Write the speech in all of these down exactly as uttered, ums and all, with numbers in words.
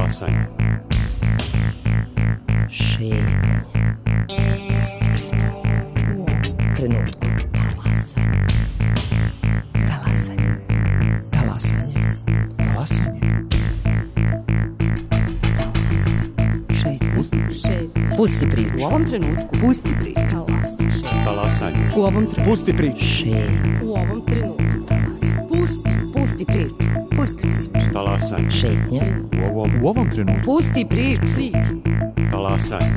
Talasanje. Šetnje. Pusti priču. U ovom trenutku. Talasanje. Talasanje. Talasanje. Šetnje. Pusti priču. U ovom trenutku. Pusti priču. Talasanje. U ovom trenutku. Pusti priču. Šetnje. U ovom trenutku. Pusti. Pusti priču. Pusti priču. Talasanje. Šetnje. U ovom, U ovom trenutku. Pusti priču. Priču. talasanje.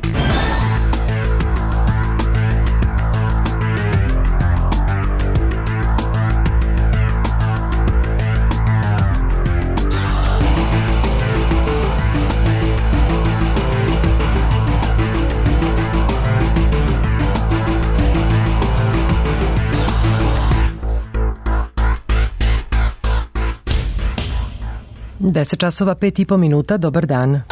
deset časova, pet i po minuta, dobar dan.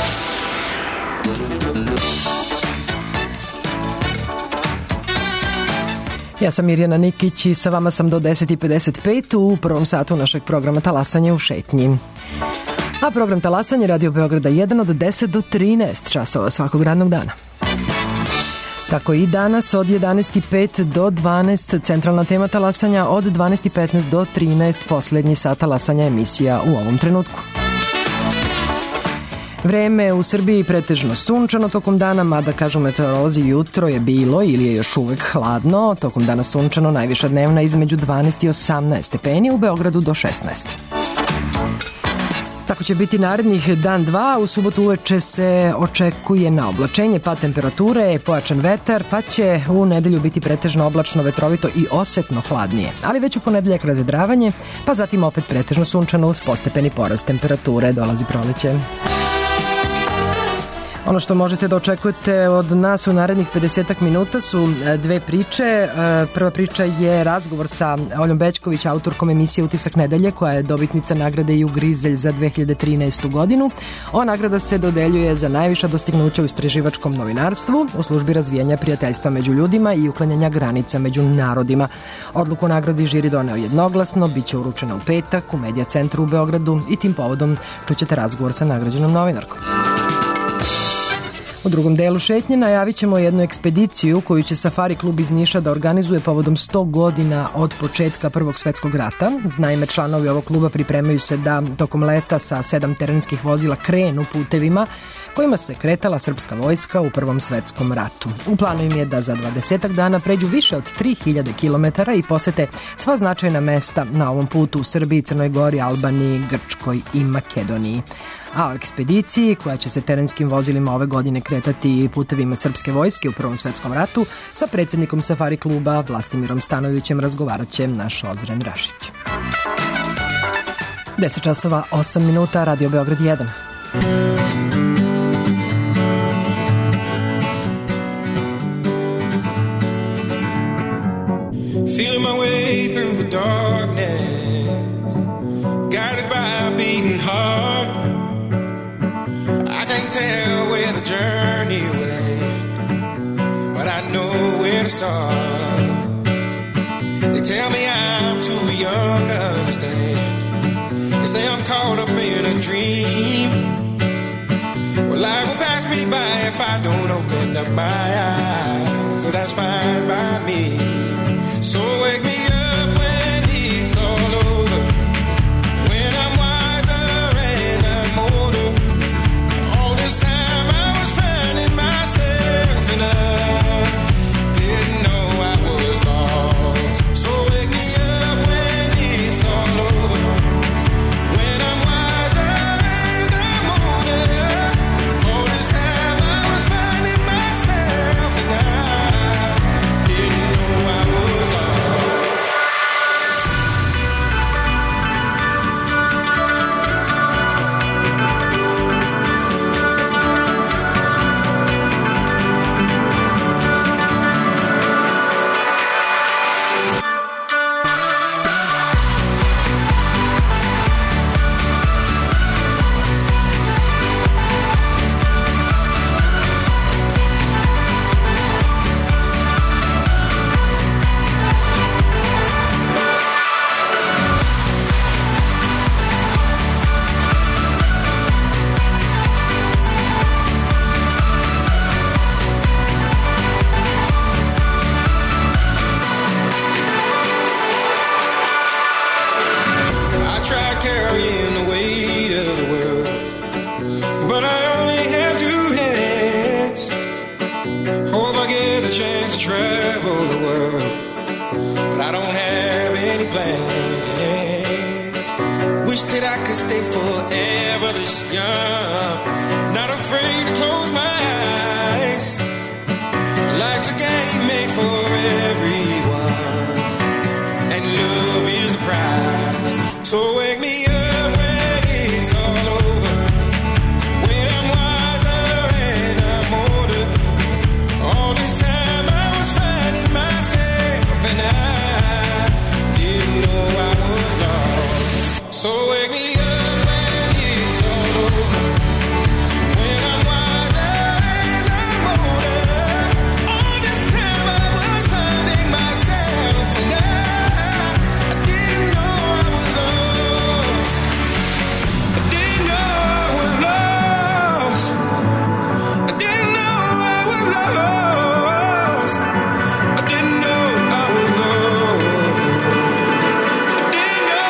Ja sam Mirjana Nikić i sa vama sam do deset i pedeset pet u prvom satu našeg programa Talasanje u šetnji. A program Talasanje Radio Beograda jedan od deset do trinaest časova svakog radnog dana. Tako i danas od jedanaest i pet do dvanaest centralna tema talasanja, od dvanaest i petnaest do trinaest poslednji sat talasanja emisija u ovom trenutku. Vreme u Srbiji pretežno sunčano tokom dana, mada kažu meteorolozi jutro je bilo ili je još uvek hladno, tokom dana sunčano, najviša dnevna između dvanaest i osamnaest stepeni, u Beogradu do šesnaest. Tako će biti narednih dan dva, u subotu uveče se očekuje na oblačenje, pad temperature, pojačan vetar, pa će u nedelju biti pretežno oblačno, vetrovito i osetno hladnije. Ali već u ponedeljak razvedravanje, pa zatim opet pretežno sunčano uz postepeni porast temperature, dolazi proleće. Ono što možete da očekujete od nas u narednih pedesetak minuta su dve priče. Prva priča je razgovor sa Oljom Bećković, autorkom emisije Utisak nedelje, koja je dobitnica nagrade Jug Grizelj za dve hiljade trinaestu. godinu. Ova nagrada se dodeljuje za najviša dostignuća u istraživačkom novinarstvu, u službi razvijanja prijateljstva među ljudima i uklanjanja granica među narodima. Odluku o nagradi žiri doneo jednoglasno, bit će uručena u petak u Medija centru u Beogradu i tim povodom čućete razgovor sa nagrađenom novinarkom. U drugom delu šetnje najavit ćemo jednu ekspediciju koju će Safari klub iz Niša da organizuje povodom sto godina od početka Prvog svetskog rata. Naime, članovi ovog kluba pripremaju se da tokom leta sa sedam terenskih vozila krenu putevima kojima se kretala srpska vojska u Prvom svetskom ratu. U planu im je da za dvadesetak dana pređu više od tri hiljade kilometara i posete sva značajna mesta na ovom putu u Srbiji, Crnoj Gori, Albaniji, Grčkoj i Makedoniji. A o ekspediciji koja će se terenskim vozilima ove godine kretati putevima srpske vojske u Prvom svetskom ratu sa predsjednikom Safari kluba Vlastimirom Stanojevićem razgovarat će naš Ozren Rašić. deset časova, osam minuta, Radio Beograd jedan. Feeling my way through the darkness, guided by a beating heart. I can't tell where the journey will end, but I know where to start. They tell me I'm too young to understand. They say I'm caught up in a dream. Well, life will pass me by if I don't open up my eyes, so that's fine by me. So wake me up when it's all over, when I'm wiser and I'm older. All this time I was finding myself and I didn't know I was lost. So wake me up when it's all over, when I'm wiser and I'm older. All this time I was finding myself and I didn't know I was lost. plans. Wish that I could stay forever this young, not afraid to close my eyes. Life's a game made for everyone, and love is the prize. So wake me up when it's all over, when I'm wiser and I'm older. All this time I was finding myself, and I didn't know I was lost. So wake me up when it's all over, when I'm wiser and I'm older. All this time I was finding myself, and I, I didn't know I was lost. I didn't know I was lost. I didn't know I was lost. I didn't know I was lost. I didn't know.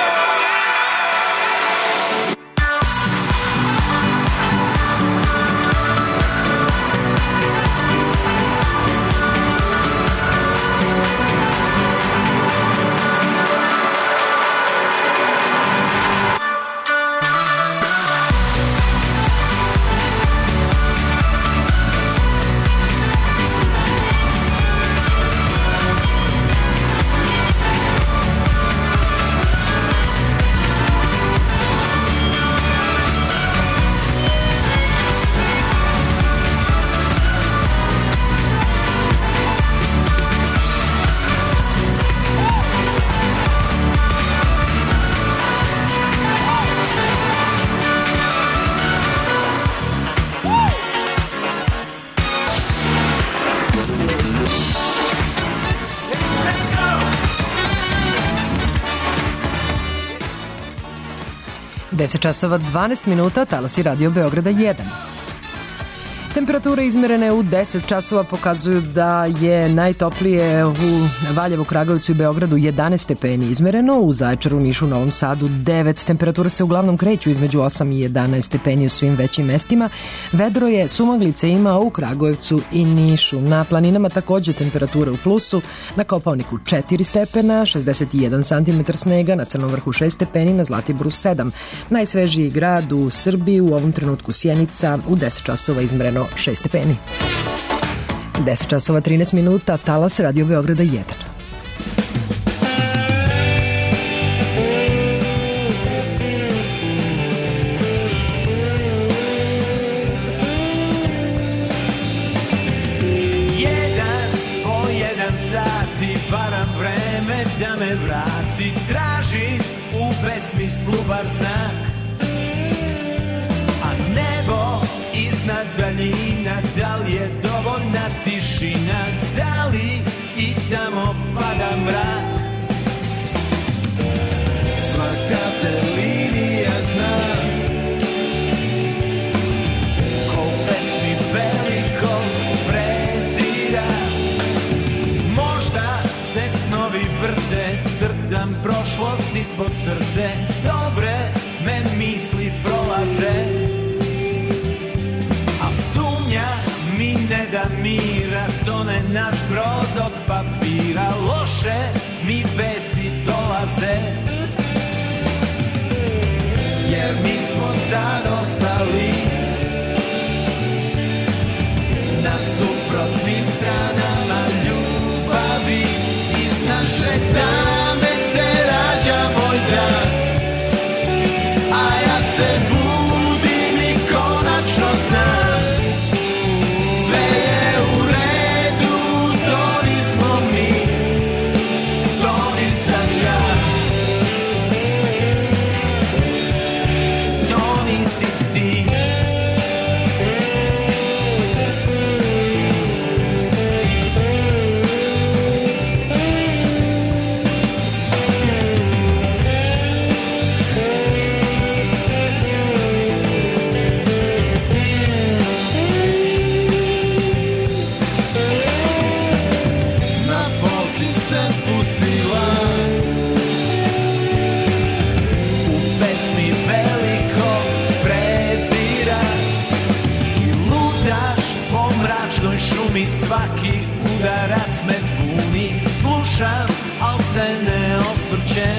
deset časova dvanaest minuta, talasi Radio Beograda jedan. Temperature izmerene u deset časova pokazuju da je najtoplije u Valjevu, Kragujevcu i Beogradu jedanaest stepeni izmereno, u Zaječaru, Nišu, Novom Sadu devet. Temperature se uglavnom kreću između osam i jedanaest stepeni u svim većim mestima. Vedro je, sumaglice ima u Kragujevcu i Nišu. Na planinama takođe temperature u plusu, na Kopaoniku četiri stepena, šezdeset jedan centimetar snega, na Crnom vrhu šest stepeni, na Zlatiboru sedam. Najsvežiji grad u Srbiji u ovom trenutku Sjenica, u deset časova izmereno šest stepeni. deset časova trinaest minuta, talas Radio Beograda jedan. Jedan po jedan sati varam vreme da me vrati, traži u besmislu bar znak, a nebo iznad daljina, da li je dovoljna tišina, da li i tamo pada mrak. Svaka te linija zna, ko u pesmi velikog prezira. Možda se snovi vrte, crtam prošlost ispod crte, dobre me misli prolaze, mi ne da mira, tone naš brod od papira, loše mi vesti dolaze, jer mi smo sad ostali na suprotnim stranama ljubavi. Iz naše tame se rađa moj dan, a ja se budim i konačno znam, piće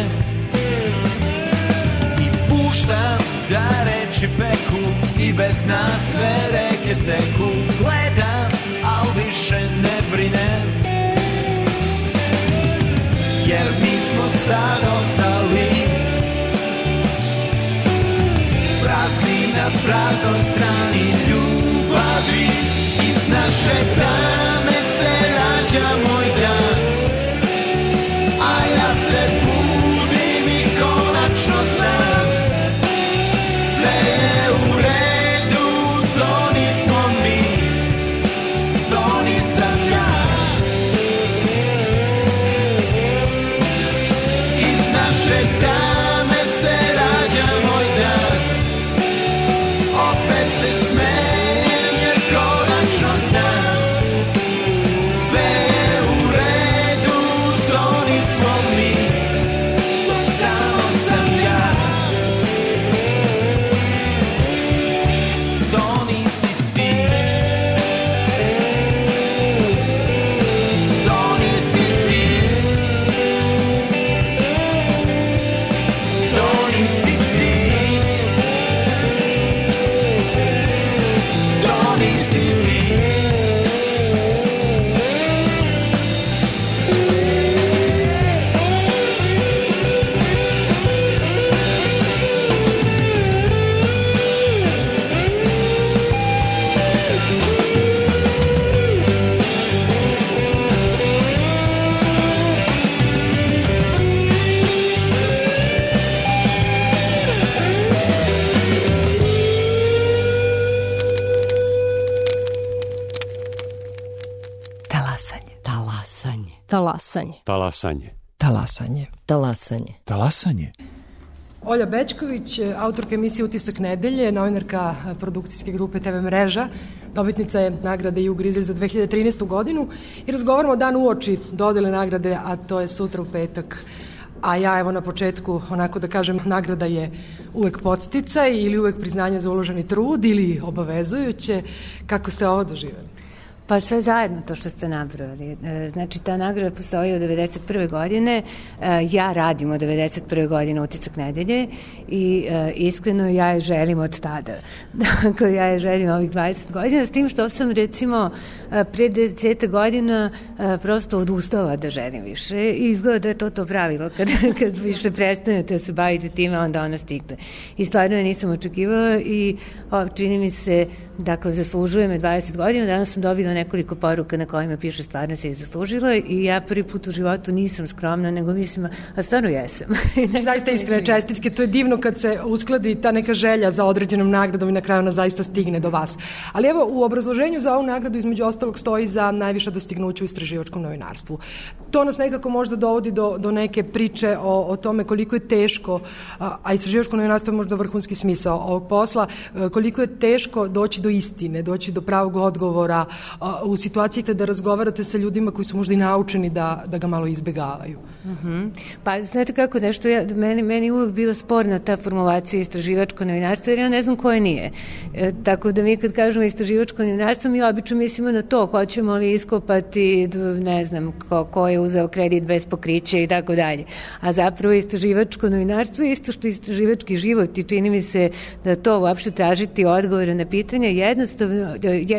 i puštam da reči peku i bez nas sve reke teku. Gledam, al više ne brinem, jer mi smo sad ostali prazni na praznoj strani ljubavi. Iz naše tame se rađa moj dan, a ja se budim i konačno znam, sve je u redu, to nismo mi, to nisam ja. Iz naše tame se rađa moj dan, opet se smejem jer konačno znam, sve je u redu, to nismo mi, samo sam ja. To nisi ti, to nisi ti, to nisi ti, to nisi ti. Talasanje. Talasanje. Talasanje. Talasanje. Talasanje. Talasanje. Talasanje. Olja Bećković, autorka emisije Utisak nedelje, novinarka produkcijske grupe te ve Mreža, dobitnica je nagrade i Ugrize za dve hiljade trinaestu godinu i razgovaramo dan uoči dodele nagrade, a to je sutra u petak. A ja evo na početku, onako da kažem, nagrada je uvek podsticaj ili uvek priznanje za uloženi trud ili obavezujuće. Kako ste ovo doživjeli? Pa sve zajedno to što ste nabrojali. Znači, ta nagrada postoji od devedeset prve godine. Ja radim od devedeset prve godine Utisak nedelje i iskreno ja je želim od tada. Dakle, ja je želim ovih dvadeset godina, s tim što sam, recimo, pre deset godina prosto odustala da želim više i izgleda da je to to pravilo. Kad, kad više prestanete da se bavite time, onda ona stigne. I stvarno je nisam očekivala i o, čini mi se, dakle, zaslužuje me dvadeset godina. Danas sam dobila nekoliko poruka na kojima piše stvarno se je zaslužila i ja prvi put u životu nisam skromna, nego mislim, a stvarno jesam. Zaista iskrene čestitke, to je divno kad se uskladi ta neka želja za određenom nagradom i na kraju ona zaista stigne do vas. Ali evo, u obrazloženju za ovu nagradu između ostalog stoji za najviša dostignuća u istraživačkom novinarstvu. To nas nekako možda dovodi do, do neke priče o, o tome koliko je teško, a, a istraživačko novinarstvo je možda vrhunski smisao ovog posla, koliko je teško doći do istine, doći do pravog odgovora a, u situaciji kada razgovarate sa ljudima koji su možda i naučeni da, da ga malo izbegavaju. Uh-huh. Pa znate kako nešto, ja, meni, meni uvijek bila sporna ta formulacija istraživačko novinarstvo, jer ja ne znam koje nije. E, tako da mi kad kažemo istraživačko novinarstvo, mi obično mislimo na to, hoćemo li iskopati, ne znam, ko, ko je uzeo kredit bez pokrića i tako dalje. A zapravo istraživačko novinarstvo je isto što istraživački život i čini mi se da to uopšte tražiti odgovore na pitanje jednostavno,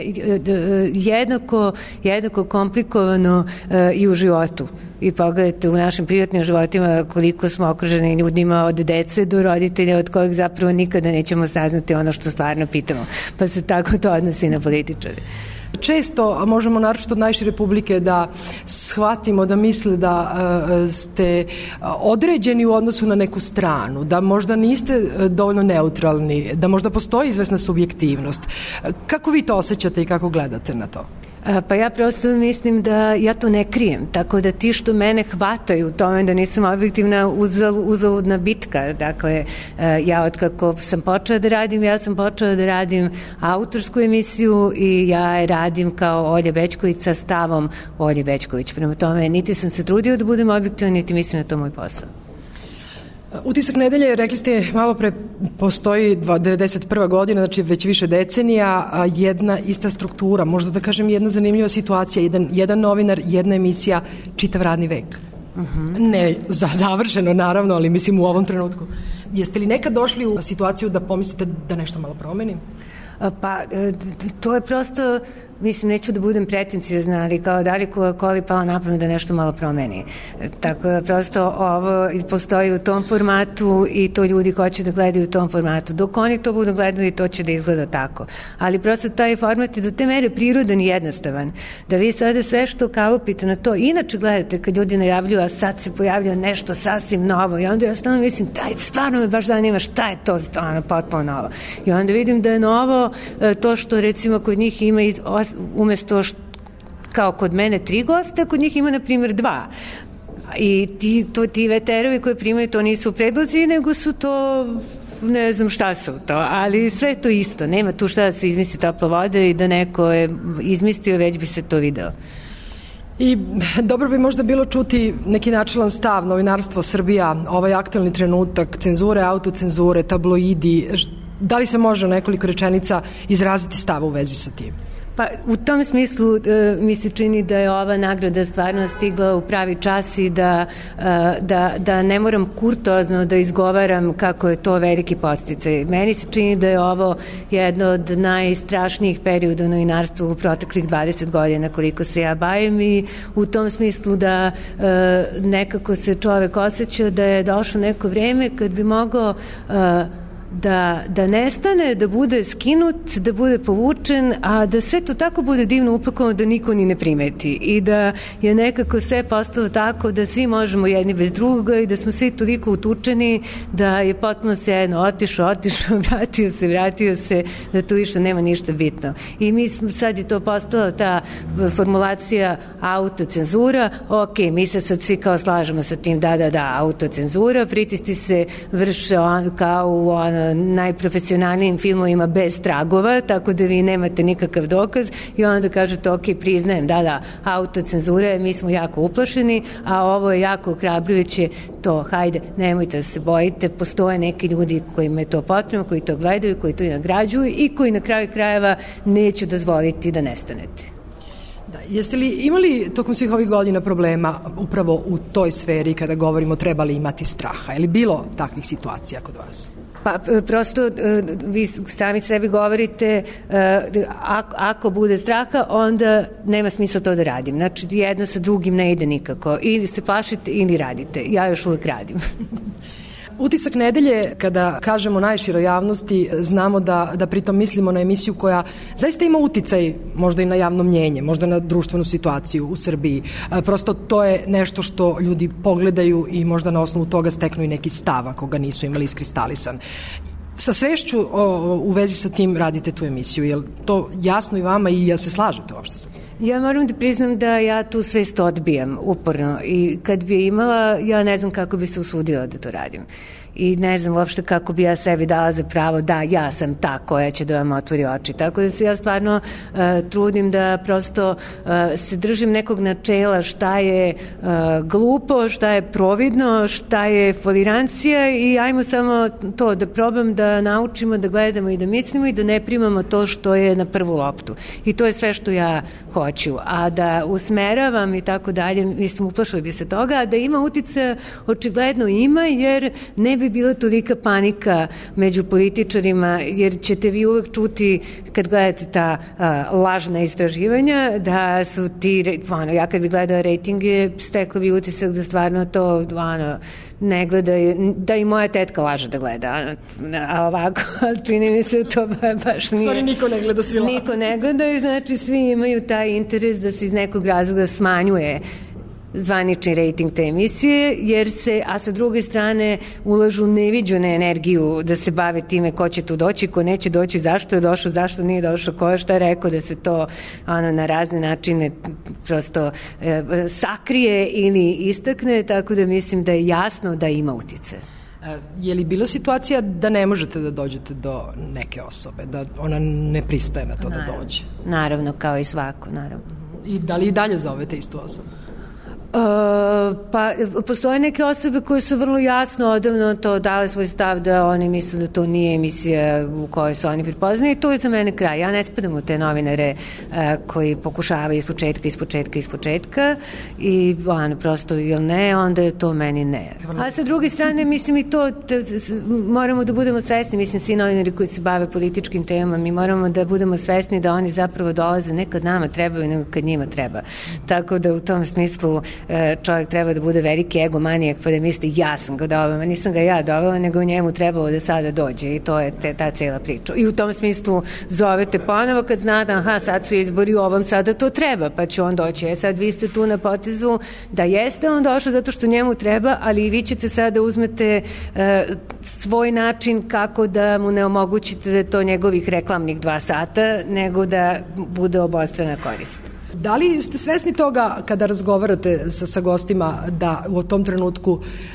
jednako, jednako komplikovano uh, i u životu. I pogledajte u našim privatnim životima koliko smo okruženi ljudima od dece do roditelja od kojih zapravo nikada nećemo saznati ono što stvarno pitamo. Pa se tako to odnosi na političare. Često možemo, naročito od najšire publike, da shvatimo, da misle da uh, ste određeni u odnosu na neku stranu, da možda niste dovoljno neutralni, da možda postoji izvesna subjektivnost. Kako vi to osjećate i kako gledate na to? Pa ja prosto mislim da ja to ne krijem, tako da ti što mene hvataju u tome da nisam objektivna uzal, uzaludna bitka. Dakle, ja od kako sam počela da radim, ja sam počela da radim autorsku emisiju i ja je radim kao Olja Bećković sa stavom Olje Bećković. Prema tome, niti sam se trudio da budem objektivna, niti mislim da je to moj posao. Utisak nedelje, rekli ste malo pre, postoji devedeset prva godina, znači već više decenija, jedna ista struktura, možda da kažem jedna zanimljiva situacija, jedan, jedan novinar, jedna emisija, čitav radni vek. Uh-huh. Ne za završeno, naravno, ali mislim u ovom trenutku. Jeste li nekad došli u situaciju da pomislite da nešto malo promeni? Pa, to je prosto, mislim, neću da budem pretencijozna, ali kao da li Coca-Cola pala na pamet da nešto malo promeni. Tako da prosto ovo postoji u tom formatu i to ljudi hoće da gledaju u tom formatu. Dok oni to budu gledali, to će da izgleda tako. Ali prosto taj format je do te mere prirodan i jednostavan. Da vi sada sve što kalupite na to, inače gledate kad ljudi najavljuju, a sad se pojavlja nešto sasvim novo i onda ja stvarno mislim, taj, stvarno me baš zanima šta je to stvarno potpuno novo. I onda vidim da je novo to što recimo kod njih ima iz, umesto što, kao kod mene tri gosta, kod njih ima na primjer dva. I ti, to, ti veterovi koji primaju to nisu predlozi, nego su to ne znam šta su to, ali sve je to isto. Nema tu šta da se izmisli topla voda i da neko je izmislio, već bi se to video. I dobro bi možda bilo čuti neki načilan stav, novinarstvo Srbija, ovaj aktualni trenutak, cenzure, autocenzure, tabloidi. Da li se može nekoliko rečenica izraziti stava u vezi sa tim? Pa u tom smislu e, mi se čini da je ova nagrada stvarno stigla u pravi čas i da, e, da, da ne moram kurtozno da izgovaram kako je to veliki podsticaj. Meni se čini da je ovo jedno od najstrašnijih perioda u novinarstvu u proteklih dvadeset godina koliko se ja bavim i u tom smislu da e, nekako se čovek osjeća da je došlo neko vreme kad bi mogao e, da, da nestane, da bude skinut, da bude povučen, a da sve to tako bude divno upakovano da niko ni ne primeti i da je nekako sve postalo tako da svi možemo jedni bez drugoga i da smo svi toliko utučeni da je potpuno se jedno otišao, otišao, vratio se, vratio se, da tu više nema ništa bitno. I mi smo, sad je to postala ta formulacija autocenzura, ok, mi se sad svi kao slažemo sa tim, da, da, da, autocenzura, pritisci se vrše on, kao u ono najprofesionalnijim filmovima bez tragova, tako da vi nemate nikakav dokaz i onda kažete ok, priznajem, da, da, autocenzura, mi smo jako uplašeni, a ovo je jako ohrabrujuće, to, hajde, nemojte da se bojite, postoje neki ljudi kojima je to potrebno, koji to gledaju, koji to i nagrađuju i koji na kraju krajeva neće dozvoliti da nestanete. Da, jeste li imali tokom svih ovih godina problema upravo u toj sferi kada govorimo trebali imati straha? Je li bilo takvih situacija kod vas? Pa prosto vi sami sebi govorite ako, ako bude straha onda nema smisla to da radim. Znači jedno sa drugim ne ide nikako. Ili se plašite ili radite. Ja još uvek radim. Utisak nedelje, kada kažemo najširoj javnosti, znamo da, da pritom mislimo na emisiju koja zaista ima uticaj možda i na javno mnjenje, možda na društvenu situaciju u Srbiji. Prosto to je nešto što ljudi pogledaju i možda na osnovu toga steknu i neki stav ako ga nisu imali iskristalisan. Sa svešću o, u vezi sa tim radite tu emisiju. Je li to jasno i vama i jel se slažete uopšte sa tim? Ja moram da priznam da ja tu svest odbijam uporno i kad bi je imala, ja ne znam kako bi se usudila da to radim. I ne znam uopšte kako bi ja sebi dala za pravo da ja sam ta koja će da vam otvori oči. Tako da se ja stvarno uh, trudim da prosto uh, se držim nekog načela šta je uh, glupo, šta je providno, šta je folirancija i ajmo samo to da probam da naučimo, da gledamo i da mislimo i da ne primamo to što je na prvu loptu. I to je sve što ja hoću. A da usmeravam i tako dalje, mislim, uplašili bi se toga, a da ima uticaja očigledno ima, jer ne bi bila tolika panika među političarima, jer ćete vi uvek čuti kad gledate ta a, lažna istraživanja da su ti, ono, ja kad bi gledala rejtinge stekla bi utisak da stvarno to ono, ne gleda, da i moja tetka laže da gleda, a ovako čini mi se to baš nije. Stvari niko ne gleda, svi laže. Niko ne gleda i znači svi imaju taj interes da se iz nekog razloga smanjuje zvanični rejting te emisije, jer se, a sa druge strane ulažu neviđenu energiju da se bave time ko će tu doći, ko neće doći, zašto je došao, zašto nije došao, ko je šta rekao, da se to ono, na razne načine prosto e, sakrije ili istakne, tako da mislim da je jasno da ima utice. Je li bilo situacija da ne možete da dođete do neke osobe, da ona ne pristaje na to naravno, da dođe? Naravno, kao i svako, naravno. I da li i dalje zovete istu osobu? Uh, pa postoje neke osobe koje su vrlo jasno odavno to dale svoj stav da oni misle da to nije emisija u kojoj se oni prepoznaju i to je za mene kraj. Ja ne spadam u te novinare uh, koji pokušavaju iz početka, iz početka, iz početka i ono, prosto ili ne, onda je to meni ne. A sa druge strane, mislim i to moramo da budemo svesni, mislim svi novinari koji se bave političkim temama, mi moramo da budemo svesni da oni zapravo dolaze ne kad nama trebaju, nego kad njima treba. Tako da u tom smislu čovjek treba da bude veliki egomanijak pa da misli ja sam ga dovela, nisam ga ja dovela, nego njemu trebalo da sada dođe i to je te, ta cijela priča. I u tom smislu zovete ponovo kad zna da aha, sad su izbori, ovom sada to treba, pa će on doći. E sad vi ste tu na potezu da jeste on došao zato što njemu treba, ali i vi ćete sada uzmete e, svoj način kako da mu ne omogućite da je to njegovih reklamnih dva sata, nego da bude obostrana korist. Da li ste svesni toga kada razgovarate sa, sa gostima da u tom trenutku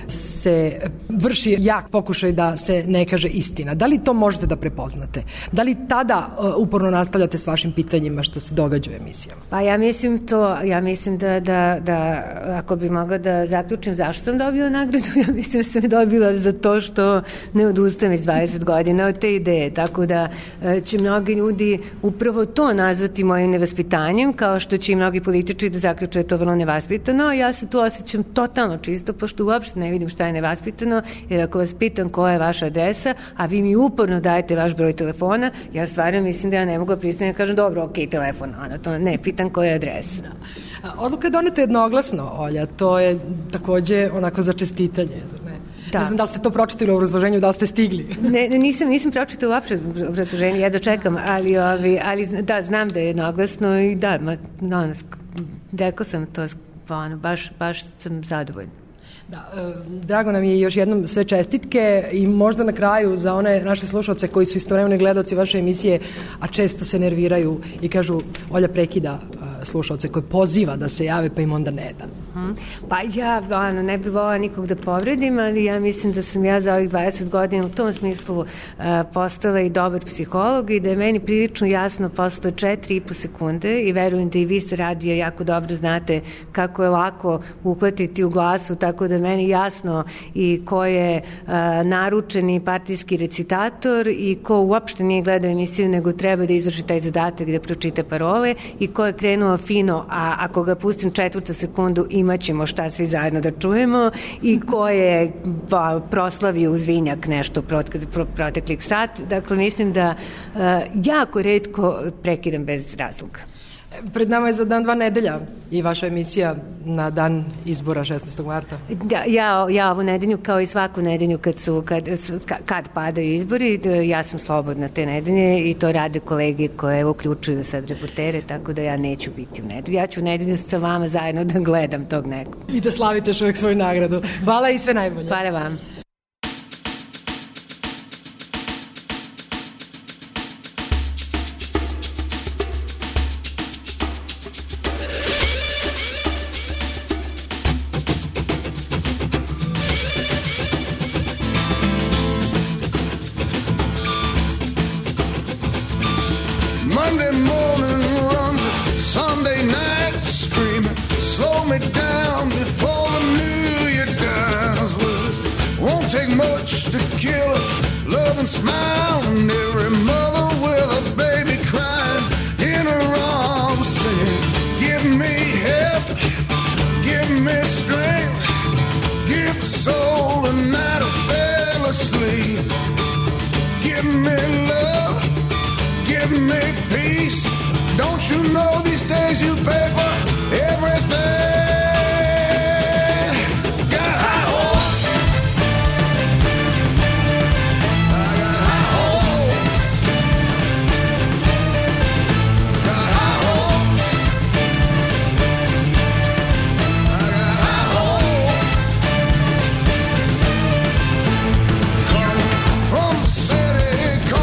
se vrši jak pokušaj da se ne kaže istina? Da li to možete da prepoznate? Da li tada uh, uporno nastavljate s vašim pitanjima što se događa u emisijama? Pa ja mislim to, ja mislim da, da, da ako bi mogla da zaključim zašto sam dobila nagradu, ja mislim da sam dobila za to što ne odustajem već dvadeset godina od te ideje, tako da će mnogi ljudi upravo to nazvati mojim nevaspitanjem, kao što će i mnogi političari da zaključuje to vrlo nevaspitano, a ja se tu osjećam totalno čisto, pošto uopšte ne vidim šta je nevaspitano, jer ako vas pitam koja je vaša adresa, a vi mi uporno dajete vaš broj telefona, ja stvarno mislim da ja ne mogu da pristanem da kažem dobro, ok, telefon, ono, to ne, pitam koja je adresa. Da. Odluka je doneta jednoglasno, Olja, to je takođe onako za čestitanje, zar ne? Da. Ne znam da li ste to pročitali u obrazloženju, da li ste stigli. Ne, nisam, nisam pročitala uopšte obrazloženje, ja dočekam, ali, ali, ali da, znam da je jednoglasno i da, ma, no, rekao sam to, ono, baš, baš sam zadovoljna. Da, drago nam je još jednom sve čestitke i možda na kraju za one naše slušalce koji su istovremeno gledaoci vaše emisije, a često se nerviraju i kažu Olja prekida slušalce koji poziva da se jave pa im onda ne da. Hmm. Pa ja ono, ne bih volila nikog da povredim, ali ja mislim da sam ja za ovih dvadeset godina u tom smislu uh, postala i dobar psiholog i da je meni prilično jasno posle četiri i po sekunde i verujem da i vi se radije jako dobro znate kako je lako uhvatiti u glasu, tako da meni jasno i ko je uh, naručeni partijski recitator i ko uopšte nije gledao emisiju nego treba da izvrši taj zadatak da pročita parole i ko je krenuo fino, a ako ga pustim četvrtu sekundu imaćemo šta svi zajedno da čujemo i ko je ba, proslavio uz vinjak nešto proteklih sat. Dakle, mislim da uh, jako retko prekidam bez razloga. Pred nama je za dan dva nedelja i vaša emisija na dan izbora šesnaestog marta. Da, ja, ja ovu nedelju kao i svaku nedelju kad, su, kad, kad padaju izbori, ja sam slobodna te nedelje i to rade kolege koje uključuju sad reportere, tako da ja neću biti u nedelju. Ja ću u nedelju sa vama zajedno da gledam tog nekog. I da slavite još uvijek svoju nagradu. Hvala i sve najbolje. Hvala vam.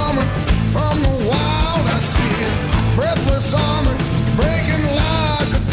Breathless armor breaking like a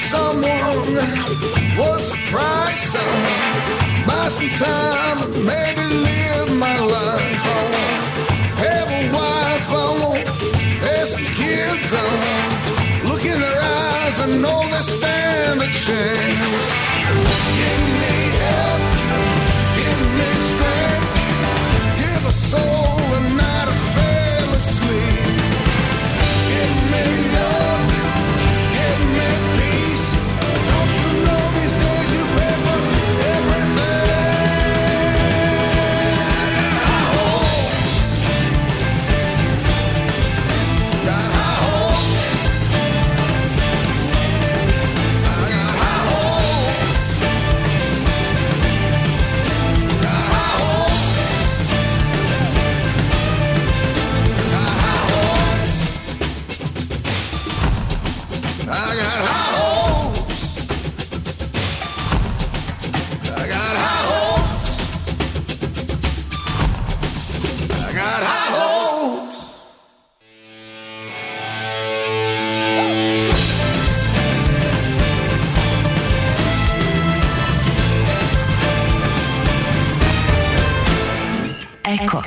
someone, what's the price? Buy some time and maybe live my life. I won't have a wife, I won't have some kids. I won't look in their eyes and know they stand a chance. Give me help, give me strength, give a soul a night of fail asleep. Give me love, give me peace. Don't you know these days you pay for everything? High hopes, got high hopes. I got high hopes, got high hopes, got high hopes. I got high hopes. I got high hopes. I got high hopes. Eko.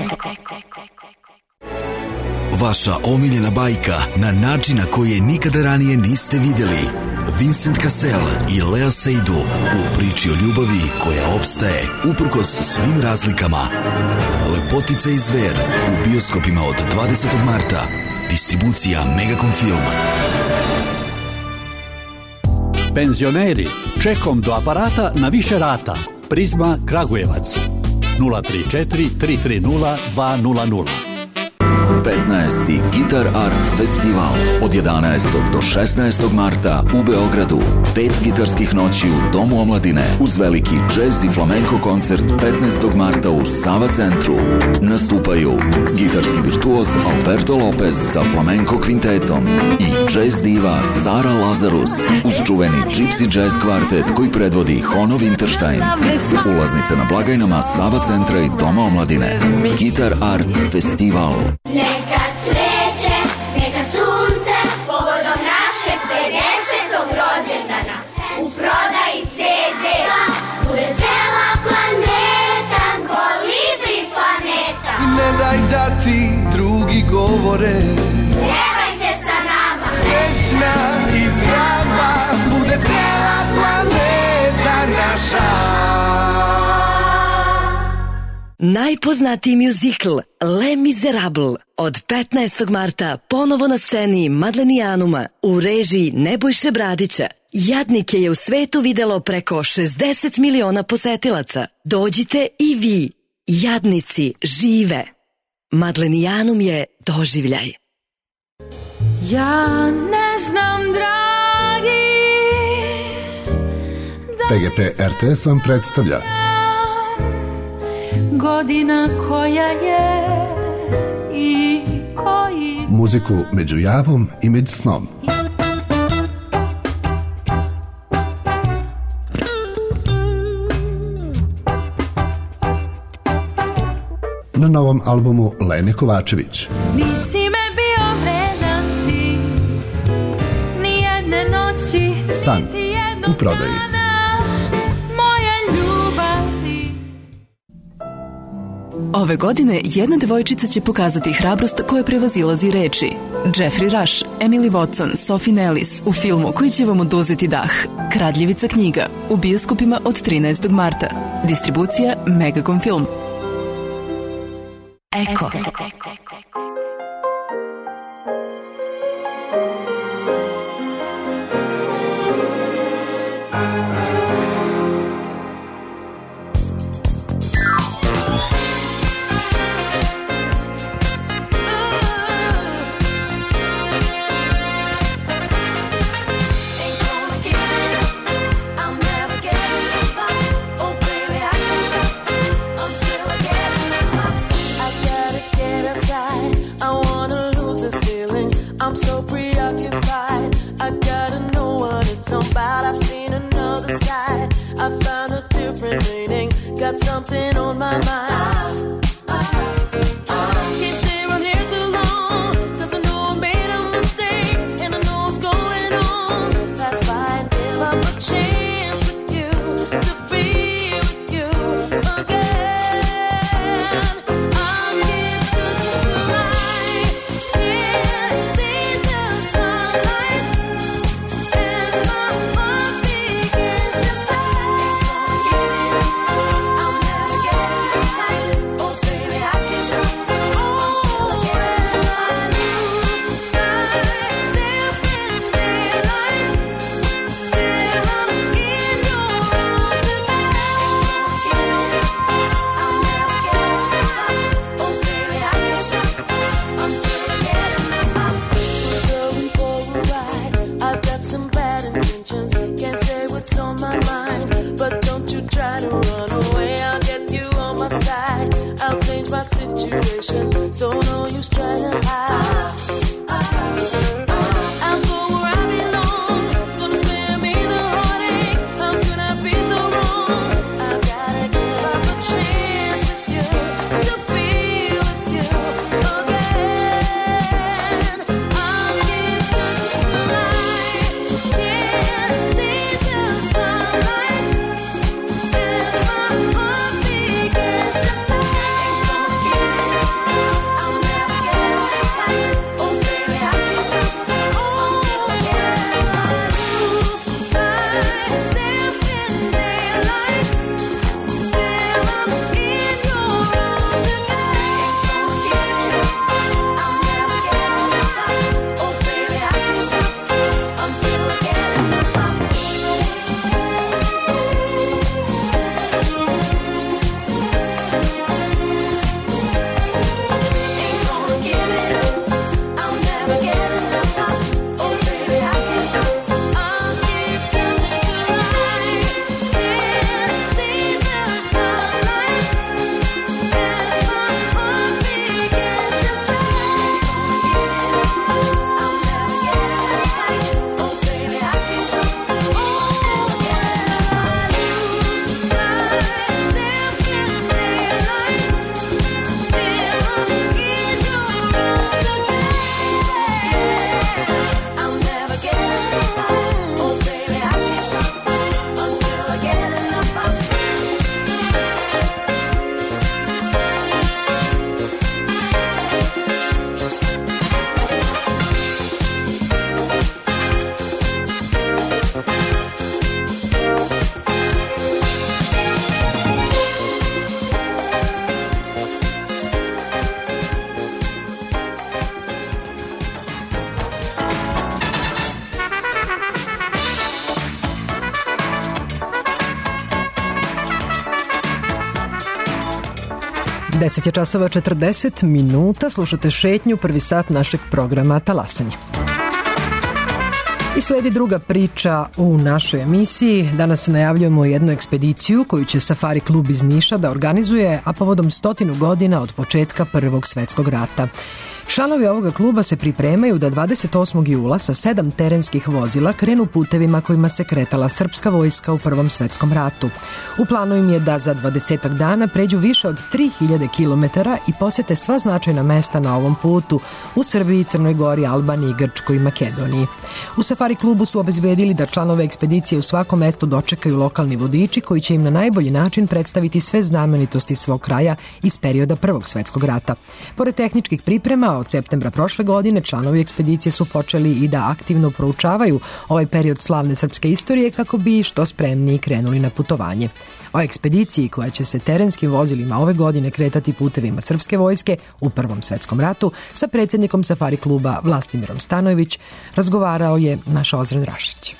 Vaša omiljena bajka na način na koji je nikada ranije niste vidjeli. Vincent Cassel i Lea Seydoux u priči o ljubavi koja opstaje uprkos svim razlikama. Lepotica i zver u bioskopima od dvadesetog marta. Distribucija Megacom Film. Penzioneri, čekom do aparata na više rata. Prizma Kragujevac. nula tri četiri tri tri nula dva nula nula. petnaesti Guitar Art Festival od jedanaestog do šesnaestog marta u Beogradu. Pet gitarskih noći u Domu omladine uz veliki džez i flamenko koncert petnaestog marta u Sava centru. Nastupaju gitarski virtuoz Alberto Lopez sa flamenko kvintetom i džez diva Sara Lazarus uz čuveni Gypsy Jazz kvartet koji predvodi Hono Winterstein. Ulaznice na blagajnama Sava centra i Doma omladine. Guitar Art Festival. Neka cveće, neka sunce, povodom našeg pedesetog rođendana. U prodaji ce de bude cela planeta, kolibri planeta. Ne daj da ti drugi govore, Pjevajte sa nama, srećna i zdrava, bude cela planeta naša. Najpoznatiji mjuzikl Les Miserables od petnaestog marta ponovo na sceni Madlenijanuma u režiji Nebojše Bradića. Jadnike je u svetu videlo preko šezdeset miliona posetilaca. Dođite i vi. Jadnici žive. Madlenijanum je doživljaj. Ja ne znam, dragi, P G P R T S vam predstavlja godina koja je i koji muziku među javom i među snom. Na novom albumu Lene Kovačević. nisi me bio vredan ti, nijedne noći, San niti jednog u prodaji. dana, moja ljubavi. Ove godine jedna devojčica će pokazati hrabrost koja prevazilazi reči. Jeffrey Rush, Emily Watson, Sophie Nellis u filmu koji će vam oduzeti dah. Kradljivica knjiga u bioskopima od trinaestog marta. Distribucija Megacom Film. Eko. I'm so preoccupied, I gotta know what it's about. I've seen another side, I found a different meaning, got something on my mind. Can't stay around here too long, cause I know I made a mistake, and I know what's going on. Pass by until situation, so no use trying to hide. I'll go where I belong, gonna spare me the heartache. How could I be so wrong? I gotta give up a chance with you, to be with you again. I'll keep searching the light, can't see the sunlight. As my heart begins to fight, I'll never get it. Oh baby, I can't stop. Oh yeah, I lose myself in daylight. Till I'm in your arms again. I'll never get enough. Oh baby, I can't stop until I get enough. Ain't gonna give it up. I'll never get enough. Oh baby, I can't stop. I'll keep searching the light. Can't see the sunlight. As my heart begins to fight, I'll never get enough. Oh baby, I can't stop. Oh yeah, I lose myself in daylight. Till I'm in your arms again. I'll never get enough. Oh baby, I can't stop until I get enough. deset je časova četrdeset minuta, slušate Šetnju, prvi sat našeg programa Talasanje. I sledi druga priča u našoj emisiji. Danas najavljujemo jednu ekspediciju koju će Safari klub iz Niša da organizuje, a povodom stotinu godina od početka Prvog svetskog rata. Članovi ovoga kluba se pripremaju da dvadeset osmog jula sa sedam terenskih vozila krenu putevima kojima se kretala srpska vojska u Prvom svetskom ratu. U planu im je da za dvadesetak dana pređu više od tri hiljade kilometara i posete sva značajna mesta na ovom putu u Srbiji, Crnoj Gori, Albaniji, Grčkoj i Makedoniji. U Safari klubu su obezbedili da članove ekspedicije u svakom mestu dočekaju lokalni vodiči koji će im na najbolji način predstaviti sve znamenitosti svog kraja iz perioda Prvog svetskog rata. Pored tehničkih priprema, od septembra prošle godine članovi ekspedicije su počeli i da aktivno proučavaju ovaj period slavne srpske istorije kako bi što spremniji krenuli na putovanje. O ekspediciji koja će se terenskim vozilima ove godine kretati putevima srpske vojske u Prvom svetskom ratu sa predsjednikom Safari kluba Vlastimirom Stanojević razgovarao je naš Ozren Rašić.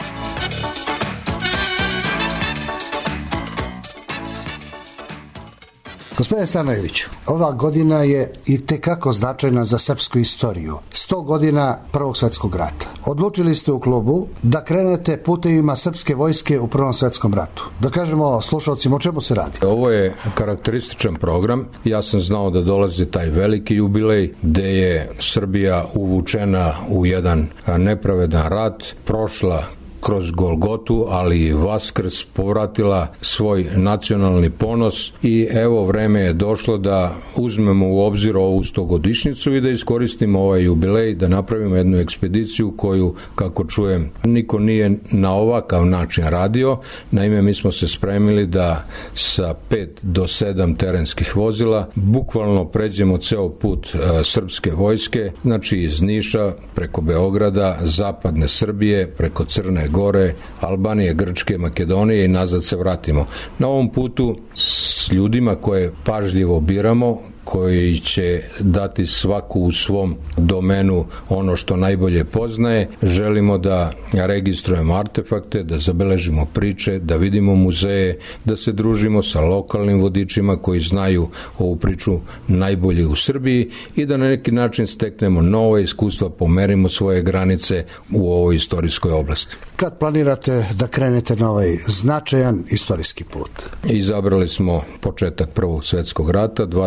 Gospodine Stanojeviću, ova godina je i tekako značajna za srpsku istoriju. sto godina Prvog svetskog rata. Odlučili ste u klubu da krenete putevima srpske vojske u Prvom svetskom ratu. Da kažemo slušalcima o čemu se radi. Ovo je karakterističan program. Ja sam znao da dolazi taj veliki jubilej gde je Srbija uvučena u jedan nepravedan rat, prošla kroz Golgotu, ali i Vaskrs, povratila svoj nacionalni ponos i evo vreme je došlo da uzmemo u obzir ovu stogodišnjicu i da iskoristimo ovaj jubilej, da napravimo jednu ekspediciju koju, kako čujem, niko nije na ovakav način radio. Naime, mi smo se spremili da sa pet do sedam terenskih vozila bukvalno pređemo ceo put e, srpske vojske, znači iz Niša preko Beograda, zapadne Srbije, preko Crne Gore, Albanije, Grčke, Makedonije i nazad se vratimo. Na ovom putu s ljudima koje pažljivo biramo, koji će dati svaku u svom domenu ono što najbolje poznaje. Želimo da registrujemo artefakte, da zabeležimo priče, da vidimo muzeje, da se družimo sa lokalnim vodičima koji znaju ovu priču najbolje u Srbiji i da na neki način steknemo nove iskustva, pomerimo svoje granice u ovoj istorijskoj oblasti. Kad planirate da krenete na ovaj značajan istorijski put? Izabrali smo početak Prvog svetskog rata, dvadeset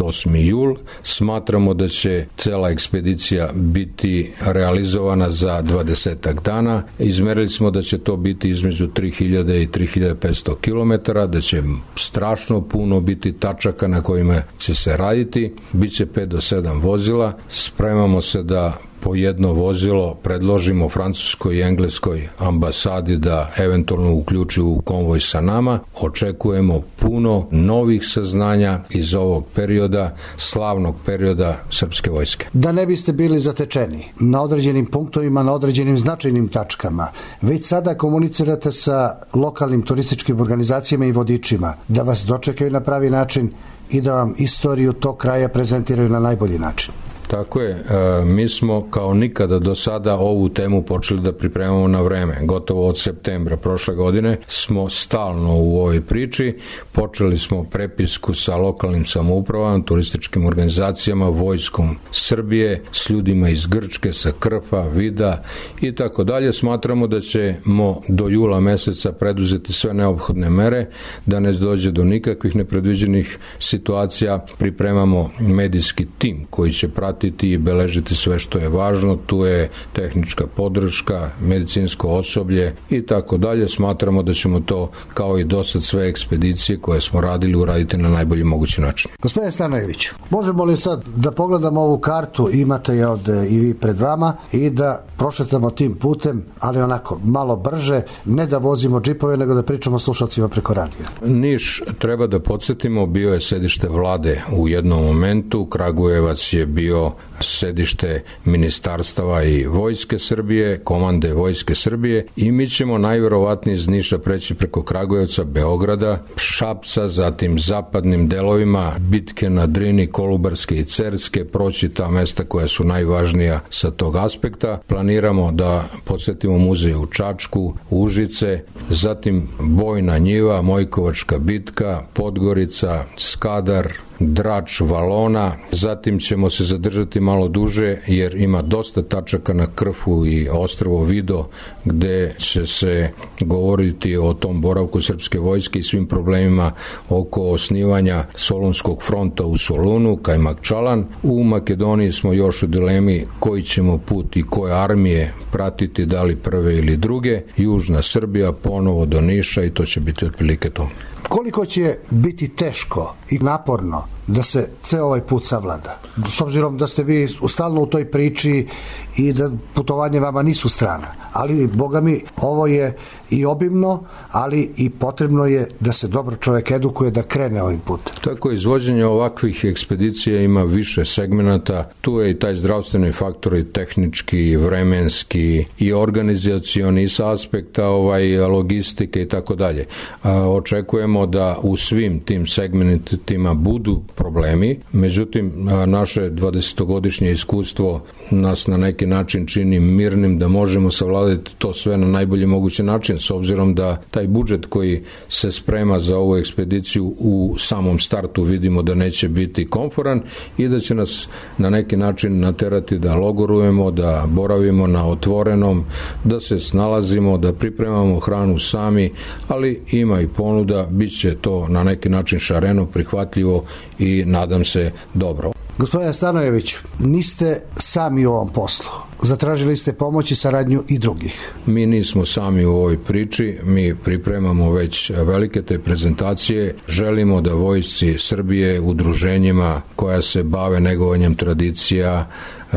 osmi jul. Smatramo da će cela ekspedicija biti realizovana za dvadesetak dana. Izmerili smo da će to biti između tri hiljade i tri hiljade petsto kilometara, da će strašno puno biti tačaka na kojima će se raditi. Biće pet do sedam vozila. Spremamo se da po jedno vozilo predložimo francuskoj i engleskoj ambasadi da eventualno uključi u konvoj sa nama. Očekujemo puno novih saznanja iz ovog perioda, slavnog perioda srpske vojske. Da ne biste bili zatečeni na određenim punktovima, na određenim značajnim tačkama, već sada komunicirate sa lokalnim turističkim organizacijama i vodičima da vas dočekaju na pravi način i da vam istoriju tog kraja prezentiraju na najbolji način. Tako je, e, mi smo kao nikada do sada ovu temu počeli da pripremamo na vreme. Gotovo od septembra prošle godine smo stalno u ovoj priči. Počeli smo prepisku sa lokalnim samoupravama, turističkim organizacijama, vojskom Srbije, s ljudima iz Grčke, sa Krfa, Vida i tako dalje. Smatramo da ćemo do jula meseca preduzeti sve neophodne mere, da ne dođe do nikakvih nepredviđenih situacija. Pripremamo medijski tim koji će pratiti i beležiti sve što je važno. Tu je tehnička podrška, medicinsko osoblje i tako dalje. Smatramo da ćemo to, kao i dosad sve ekspedicije koje smo radili, uraditi na najbolji mogući način. Gospodine Stanojević, možemo li sad da pogledamo ovu kartu, imate je ovde i vi pred vama, i da prošetamo tim putem, ali onako malo brže, ne da vozimo džipove, nego da pričamo slušalcima preko radija. Niš, treba da podsjetimo, bio je sedište vlade u jednom momentu, Kragujevac je bio sedište ministarstava i vojske Srbije, komande vojske Srbije, i mi ćemo najverovatnije iz Niša preći preko Kragujevca, Beograda, Šapca, zatim zapadnim delovima bitke na Drini, Kolubarske i Cerske, proći ta mesta koja su najvažnija sa tog aspekta. Planiramo da podsjetimo muzej u Čačku, Užice, zatim Bojna njiva, Mojkovačka bitka, Podgorica, Skadar, Drač, Valona, zatim ćemo se zadržati malo duže jer ima dosta tačaka na Krfu i ostrvo Vido gde će se govoriti o tom boravku srpske vojske i svim problemima oko osnivanja Solunskog fronta u Solunu, Kajmakčalan. U Makedoniji smo još u dilemi koji ćemo put i koje armije pratiti, da li prve ili druge. Južna Srbija, ponovo do Niša, i to će biti otprilike to. Koliko će biti teško i naporno da se ceo ovaj put savlada? S obzirom da ste vi stalno u toj priči i da putovanje vama nisu strana. Ali, boga mi, ovo je i obimno, ali i potrebno je da se dobro čovjek edukuje da krene ovim putem. Tako, izvođenje ovakvih ekspedicija ima više segmenata. Tu je i taj zdravstveni faktor, i tehnički, i vremenski, i organizacioni, i sa aspekta ovaj, logistike i tako dalje. Očekujemo da u svim tim segmentima budu problemi, međutim naše dvadesetogodišnje iskustvo nas na neki način čini mirnim da možemo savladati to sve na najbolji mogući način, s obzirom da taj budžet koji se sprema za ovu ekspediciju u samom startu vidimo da neće biti komforan i da će nas na neki način naterati da logorujemo, da boravimo na otvorenom, da se snalazimo, da pripremamo hranu sami, ali ima i ponuda, bit će to na neki način šareno, prihvatljivo i nadam se dobro. Gospodine Stanojević, niste sami u ovom poslu. Zatražili ste pomoć i saradnju i drugih. Mi nismo sami u ovoj priči, mi pripremamo već velike te prezentacije. Želimo da vojsci Srbije, udruženjima koja se bave negovanjem tradicija,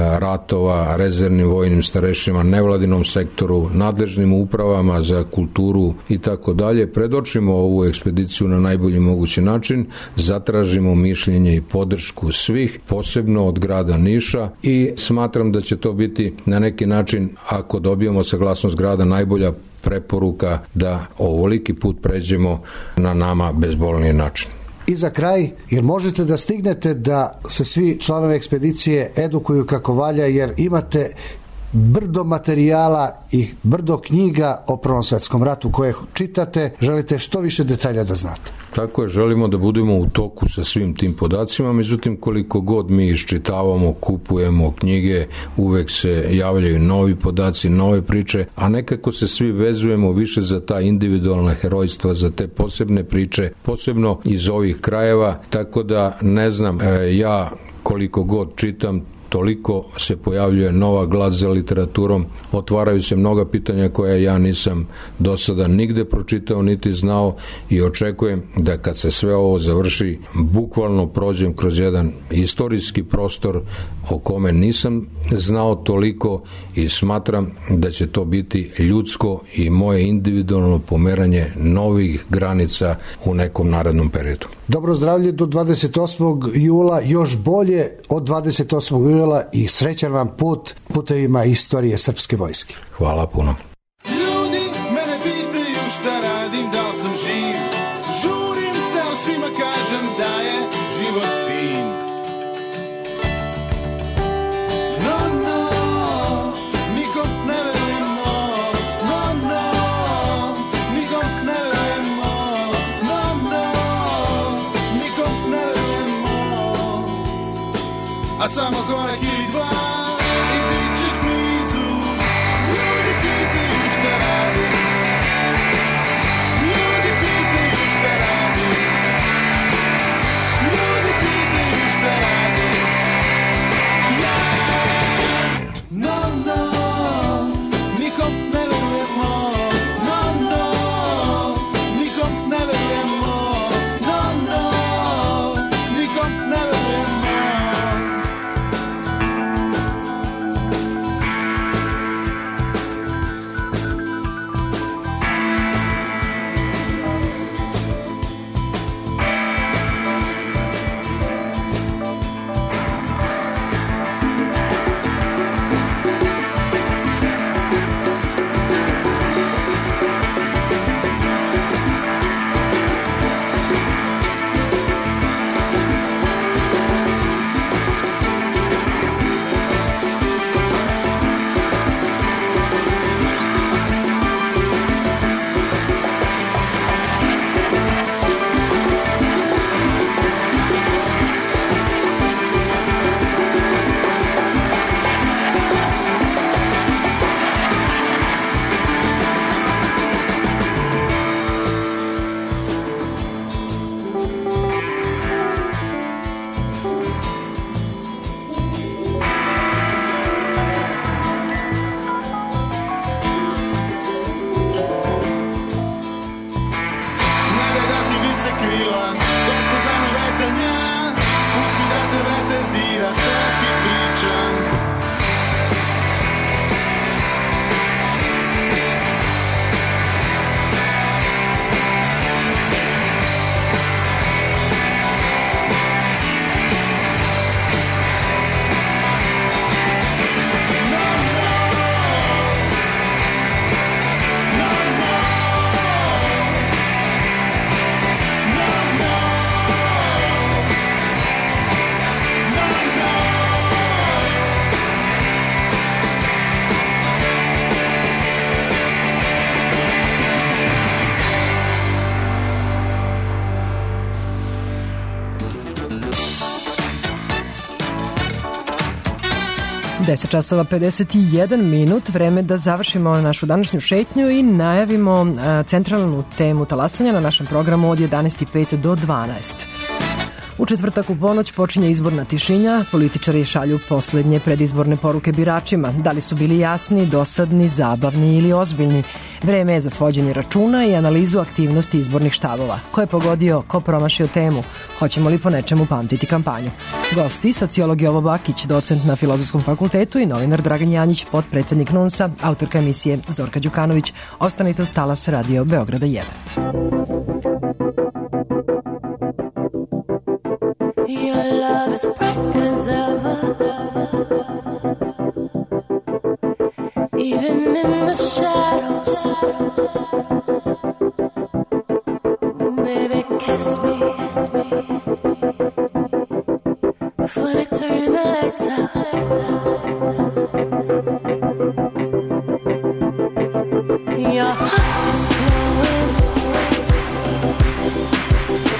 ratova, rezervnim vojnim starešima, nevladinom sektoru, nadležnim upravama za kulturu i tako dalje, predočimo ovu ekspediciju na najbolji mogući način, zatražimo mišljenje i podršku svih, posebno od grada Niša, i smatram da će to biti na neki način, ako dobijemo saglasnost grada, najbolja preporuka da ovoliki put pređemo na nama bezbolniji način. I za kraj, jer možete da stignete da se svi članovi ekspedicije edukuju kako valja, jer imate brdo materijala i brdo knjiga o Prvom svetskom ratu koje čitate, želite što više detalja da znate. Tako je, želimo da budemo u toku sa svim tim podacima, međutim koliko god mi iščitavamo, kupujemo knjige, uvek se javljaju novi podaci, nove priče, a nekako se svi vezujemo više za ta individualna herojstva, za te posebne priče, posebno iz ovih krajeva, tako da ne znam, ja koliko god čitam, toliko se pojavljuje nova glas za literaturom, otvaraju se mnoga pitanja koje ja nisam do sada nigde pročitao niti znao i očekujem da kad se sve ovo završi, bukvalno prođem kroz jedan istorijski prostor o kome nisam znao toliko i smatram da će to biti ljudsko i moje individualno pomeranje novih granica u nekom narednom periodu. Dobro zdravlje do dvadeset osmog jula, još bolje od dvadeset osmog jula i srećan vam put putevima istorije srpske vojske. Hvala puno. Ljudi mene pitaju šta radim, da li sam živ. Žurim se, ali svima kažem da je život fin. No, no, nikom ne verujemo. No, no, nikom ne verujemo. No, no, nikom ne verujemo. A samo korak ili dva i bit ćeš blizu. Ljudi pitaju šta radim. Ljudi pitaju šta radim. Ljudi pitaju šta radim. Ja, no, no, nikom ne verujemo. No, no, nikom ne verujemo. No, no, nikom ne verujemo. deset časova pedeset jedan minut, vreme da završimo našu današnju šetnju i najavimo centralnu temu talasanja na našem programu od jedanaest i pet do dvanaest. U četvrtak u ponoć počinje izborna tišinja, političari šalju poslednje predizborne poruke biračima. Da li su bili jasni, dosadni, zabavni ili ozbiljni? Vreme je za svođenje računa i analizu aktivnosti izbornih štabova. Ko je pogodio, ko promašio temu? Hoćemo li po nečemu pamtiti kampanju? Gosti, sociolog Jovo Bakić, docent na Filozofskom fakultetu i novinar Dragan Janjić, potpredsednik NUNS-a, autorka emisije Zorka Đukanović. Ostanite uz talas Radio Beograda jedan. Your love is bright as ever, even in the shadows. Baby, kiss me before they turn the lights out. Your heart is glowing.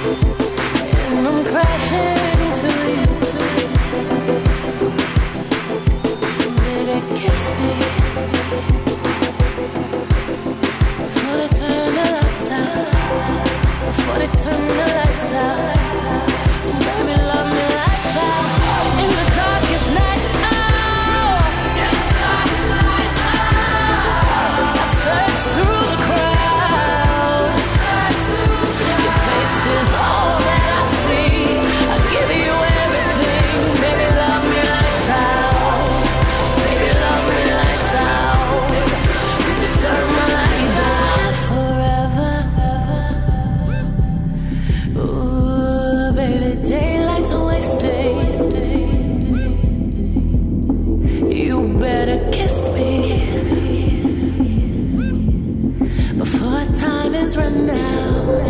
tears run down